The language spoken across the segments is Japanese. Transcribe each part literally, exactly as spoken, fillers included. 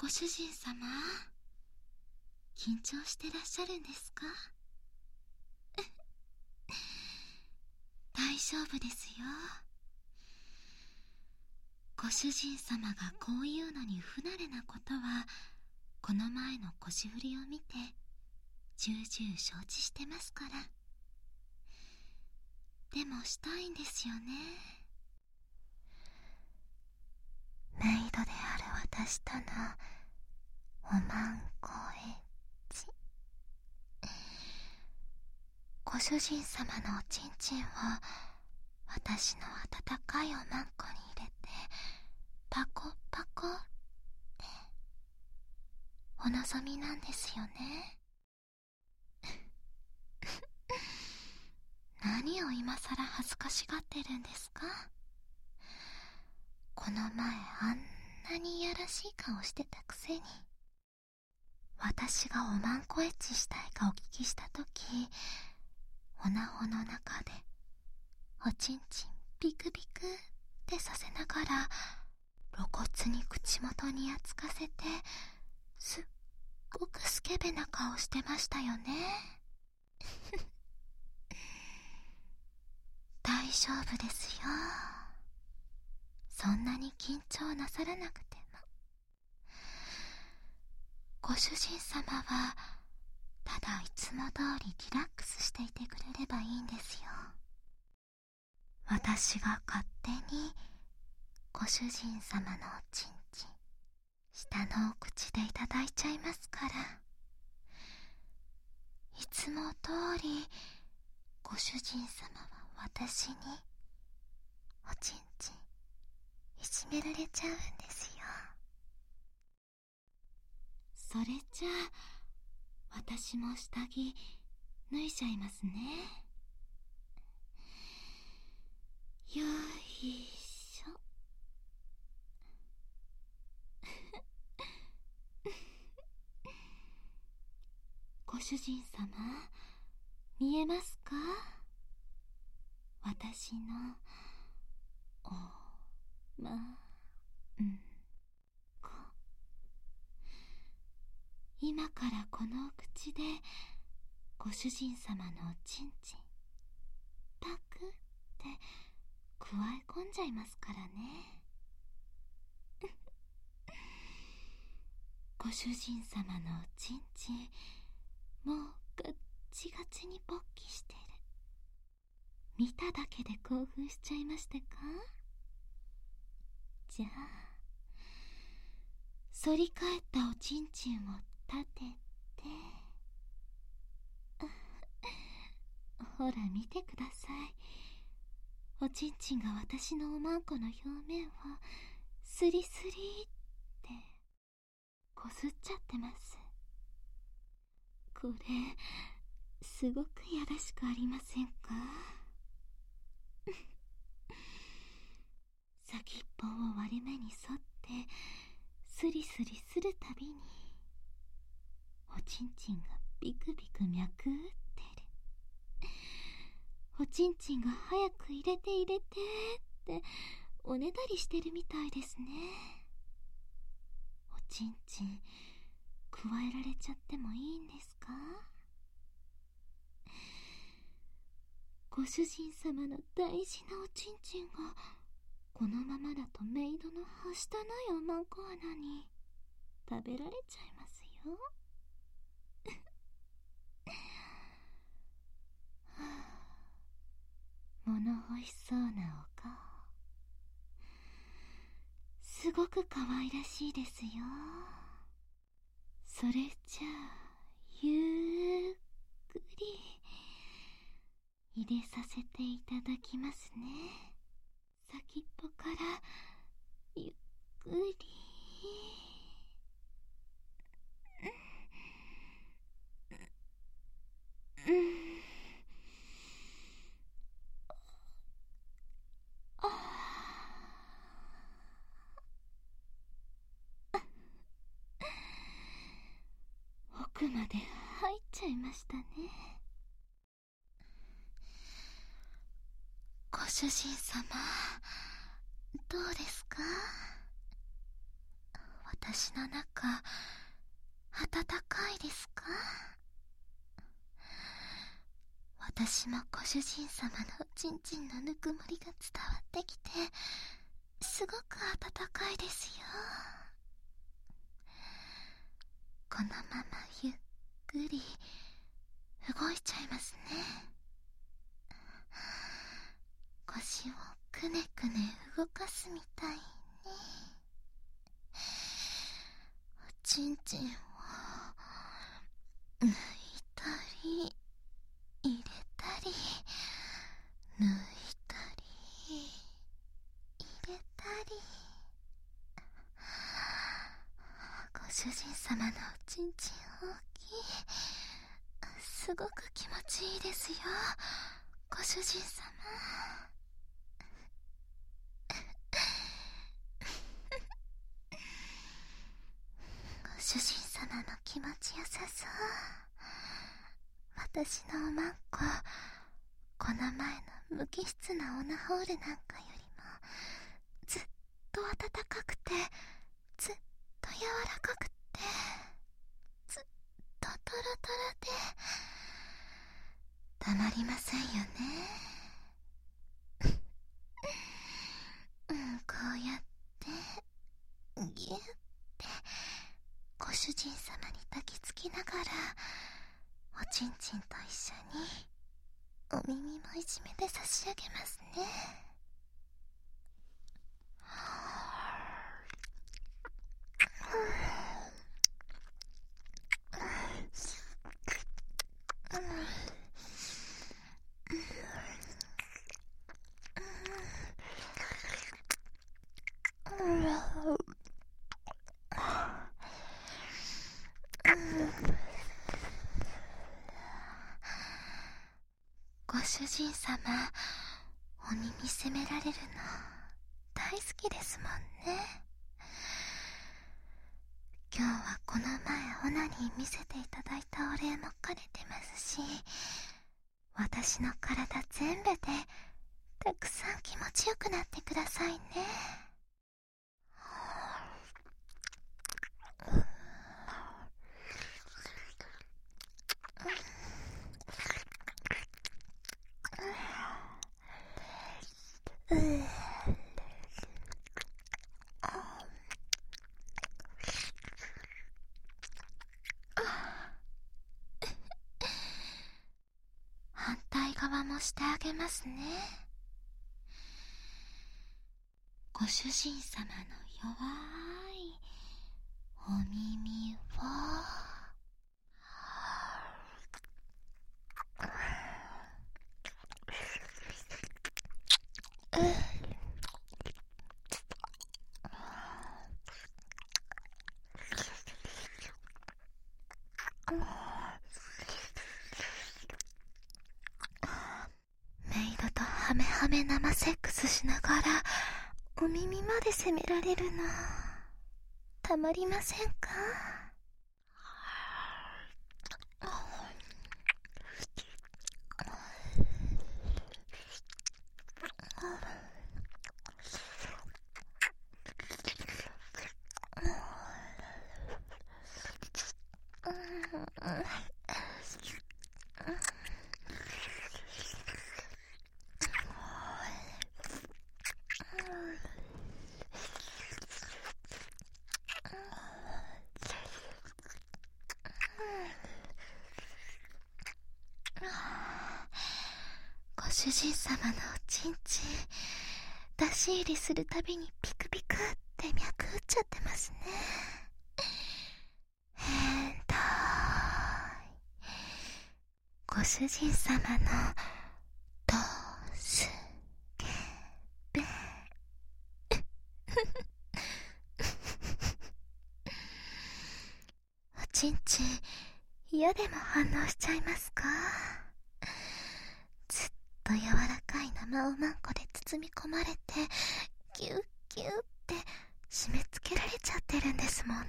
ご主人様、緊張してらっしゃるんですか？大丈夫ですよ。ご主人様がこういうのに不慣れなことは、この前の腰振りを見て重々承知してますから。でもしたいんですよね。メイドである私とのおまんこエッチ。ご主人様のおちんちんを私の温かいおまんこに入れてパコパコってお望みなんですよね。何を今さら恥ずかしがってるんですか？この前あんなにいやらしい顔してたくせに。私がおまんこエッチしたいかお聞きしたとき、おなほの中でおちんちんビクビクってさせながら露骨に口元にやつかせてすっごくスケベな顔してましたよね。大丈夫ですよ。そんなに緊張なさらなくても。ご主人様はただいつも通りリラックスしていてくれればいいんですよ。私が勝手にご主人様のおちんちん下のお口でいただいちゃいますから。いつも通りご主人様は私におちんちんいじめられちゃうんですよ。それじゃあ私も下着脱いじゃいますね。よいしょ。ご主人様、見えますか？私のおまんこ。今からこのお口でご主人様のおちんちんパクってくわえ込んじゃいますからね。ご主人様のおちんちんもうガッチガチに勃起してる。見ただけで興奮しちゃいましたか？じゃあ反り返ったおちんちんを立ててほら見てください。おちんちんが私のおまんこの表面をスリスリってこすっちゃってます。これすごくやらしくありませんか？先っぽを割れ目に沿ってスリスリするたびにおちんちんがビクビク脈打ってる。おちんちんが早く入れて入れてっておねだりしてるみたいですね。おちんちんくわえられちゃってもいいんですか？ご主人様の大事なおちんちんがこのままだとメイドのはしたないおまんこ穴に食べられちゃいますよ。はあ、物欲しそうなお顔、すごく可愛らしいですよ。それじゃあゆっくり入れさせていただきますね。先っぽからゆっくり。うん、あ奥まで入っちゃいましたね。ご主人様、どうですか？ 私の中、暖かいですか？私もご主人様のおちんちんのぬくもりが伝わってきて、すごく暖かいですよ。このままゆっくり動いちゃいますね。腰をくねくね動かすみたいに、おちんちんを抜いたり入れたり抜いたり入れたり、ご主人様のおちんちん大きい、すごく気持ちいいですよ、ご主人様。ご主人様も気持ちよさそう。私のおまんこ、この前の無機質なオナホールなんかよりもずっと暖かくて、ずっと柔らかくて、ずっとトロトロでたまりませんよね。うん、こうやってギュッてご主人様に抱きつきながら、おちんちんと一緒にお耳もいじめて差し上げますね。ご主人様、お耳責められるの大好きですもんね。今日はこの前オナニー見せていただいたお礼も兼ねてますし、私の体全部でたくさん気持ちよくなってくださいね。反対側もしてあげますね。ご主人様の弱いお耳をメイドとハメハメ生セックスしながらお耳まで責められるのたまりませんか？ご主人様のおちんちん出し入れするたびにピクピクって脈打っちゃってますね。変態。ご主人様のドスケベおちんちん嫌でも反応しちゃいますか？ずっと柔らかい生おまんこで包み込まれてギュッギュッって締め付けられちゃってるんですもんね。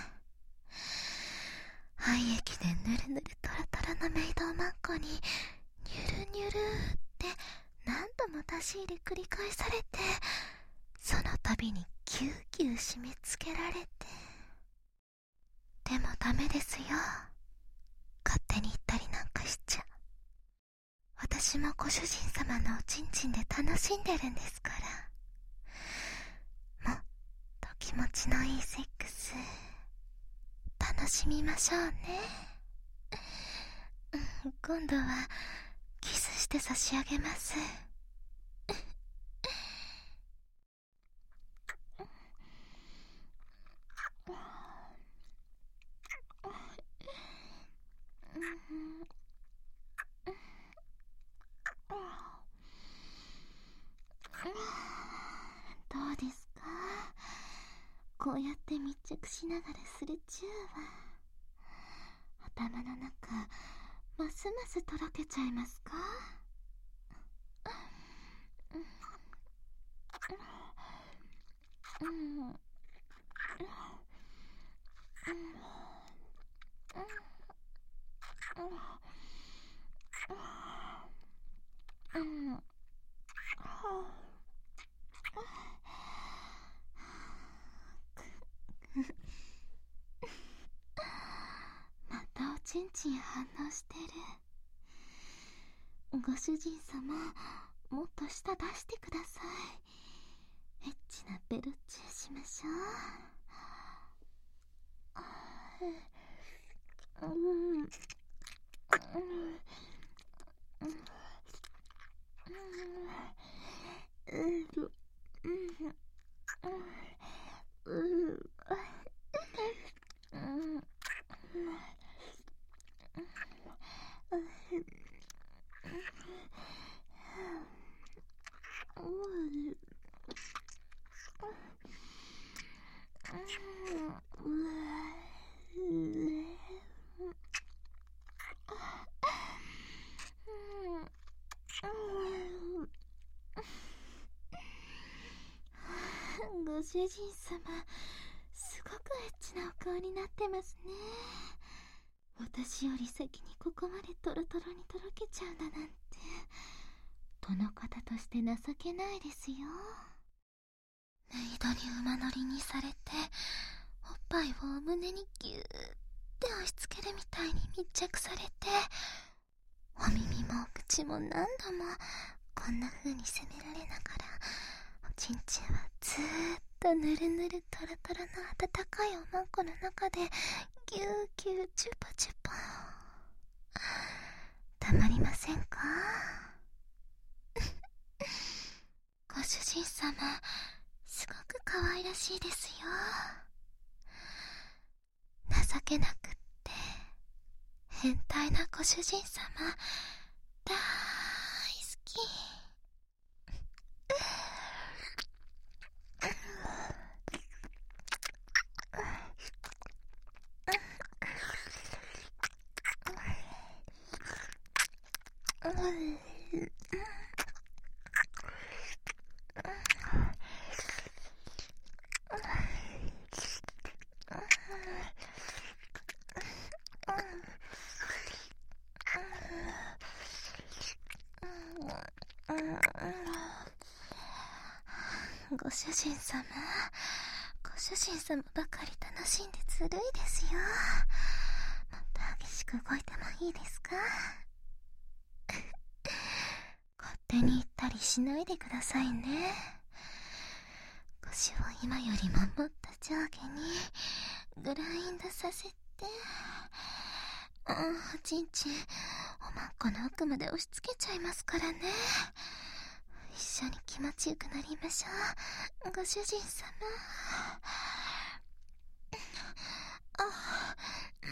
廃液でぬるぬるトロトロのメイドおまんこにニュルニュルって何度も出し入れ繰り返されて、その度にギュッギュッ締め付けられて、 でもダメですよ。勝手に言ったりなんかしちゃ。私もご主人様のおちんちんで楽しんでるんですから。もっと気持ちのいいセックス楽しみましょうね。今度はキスして差し上げます。どうですか？こうやって密着しながらするチューは頭の中ますますとろけちゃいますか？うんうんうんまたおちんちん反応してる。ご主人様、もっと舌出してください。エッチなベロチューしましょう。うんうんうんご主人様、すごくエッチなお顔になってますね。私より先にここまでトロトロにとろけちゃうだなんて、殿方として情けないですよ。メイドに馬乗りにされて、おっぱいをお胸にギューって押し付けるみたいに密着されて、お耳もお口も何度もこんな風に責められながら、おちんちんはずーっとぬるぬるトロトロの温かいおまんこの中でギューギューチュパチュパ。たまりませんか？ご主人様、すごく可愛らしいですよ。情けなくって変態なご主人様、大好き。ご主人様、ご主人様ばかり楽しんでずるいですよ。もっと激しく動いてもいいですか？勝手に言ったりしないでくださいね。腰を今よりももっと上下にグラインドさせて、うん、おちんちんおまんこの奥まで押し付けちゃいますからね。一緒に気持ちよくなりましょう、ご主人様。あ、うん、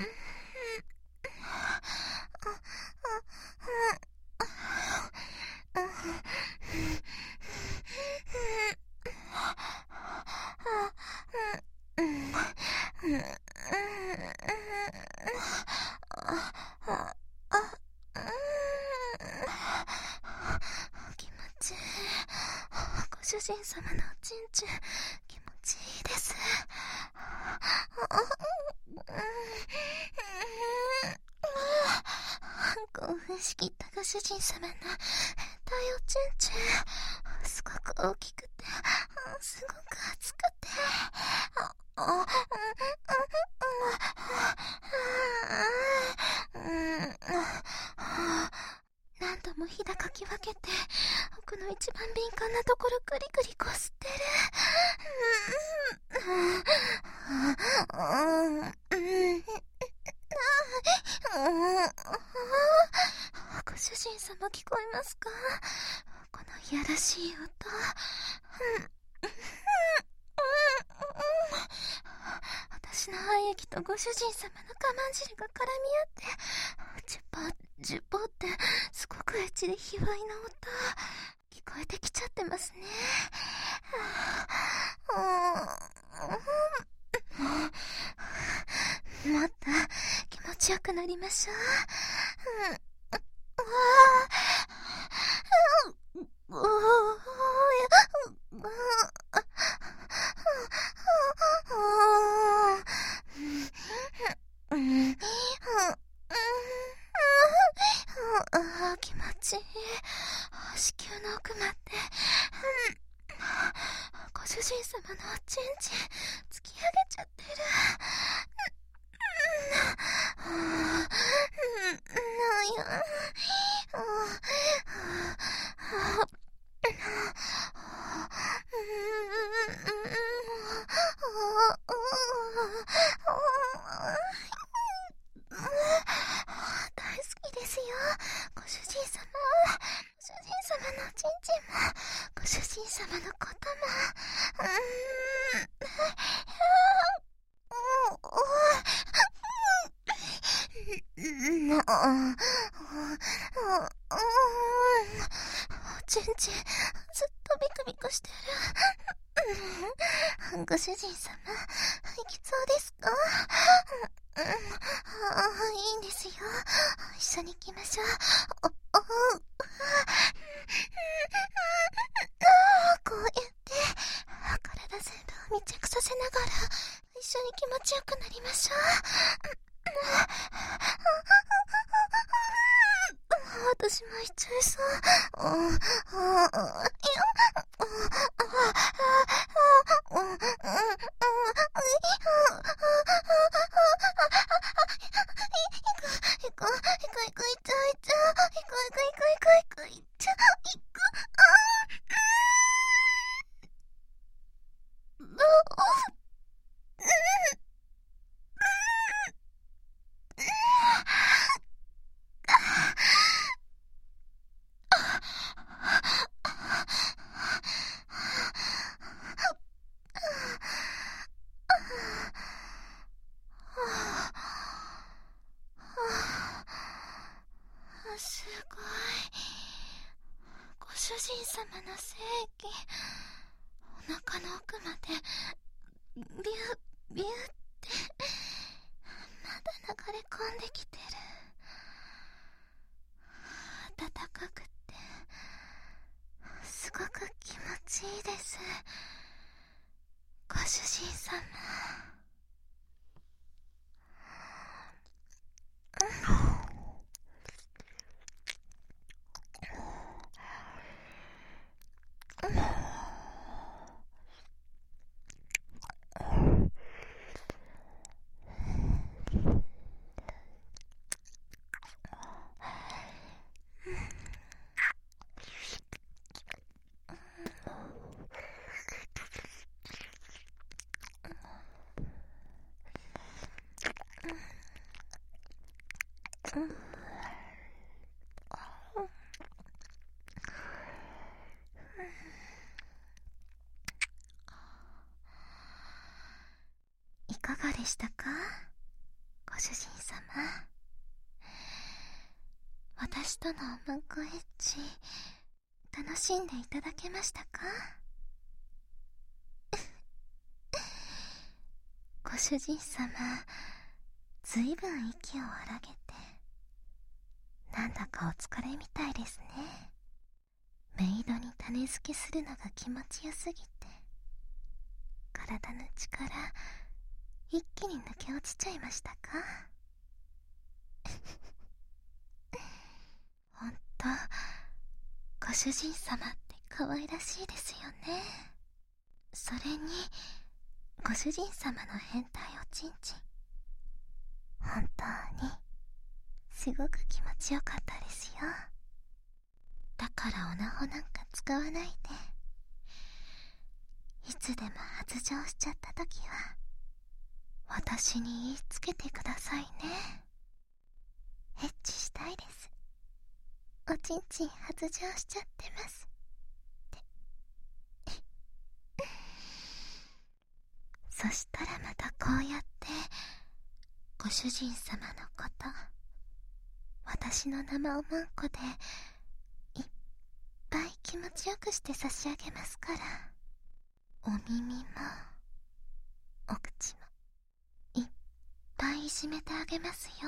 気持ちいい。ご主人様のおちんちん気持ちいいです。興奮しきったご主人様の変態おちんちん、すごく大きくてすごく熱くて、 ひだかき分けて奥の一番敏感なところグリグリこすってる。ご主人様聞こえますか？このいやらしい音。私の肺液とご主人様の我慢汁が絡み合って、ジュポジュポってすごくエッチで卑猥な音聞こえてきちゃってますね。もっと気持ちよくなりましょう。気持ちいい。子宮の奥までご主人様のおちんちん突き上げちゃってる。大好きですよ、ご主人様。ご主人様のおちんちんもご主人様のことも。うーんおちんちんずっとビクビクしてる。ご主人様いきそうですか？ああ、いいんですよ。一緒に行きましょう。おおこうやって体全部を密着させながら一緒に気持ちよくなりましょう。私もいっちゃいそう。すごい。ご主人様の精液、お腹の奥までビュービューってまだ流れ込んできてる。暖かくてすごく気持ちいいです、ご主人様。いかがでしたか、ご主人様。私とのおむこエッチ楽しんでいただけましたか？ご主人様、ずいぶん息を荒げてなんだかお疲れみたいですね。メイドに種付けするのが気持ちよすぎて体の力一気に抜け落ちちゃいましたか？ほんとご主人様って可愛らしいですよね。それにご主人様の変態おちんちん、本当にすごく気持ちよかったですよ。 だからオナホなんか使わないで。いつでも発情しちゃった時は私に言いつけてくださいね。エッチしたいです。おちんちん発情しちゃってますってそしたらまたこうやってご主人様のこと私の生おまんこでいっぱい気持ちよくして差し上げますから。お耳もお口もいっぱいいじめてあげますよ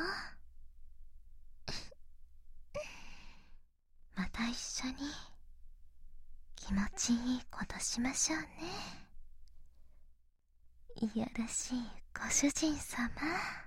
また一緒に気持ちいいことしましょうね。いやらしいご主人様。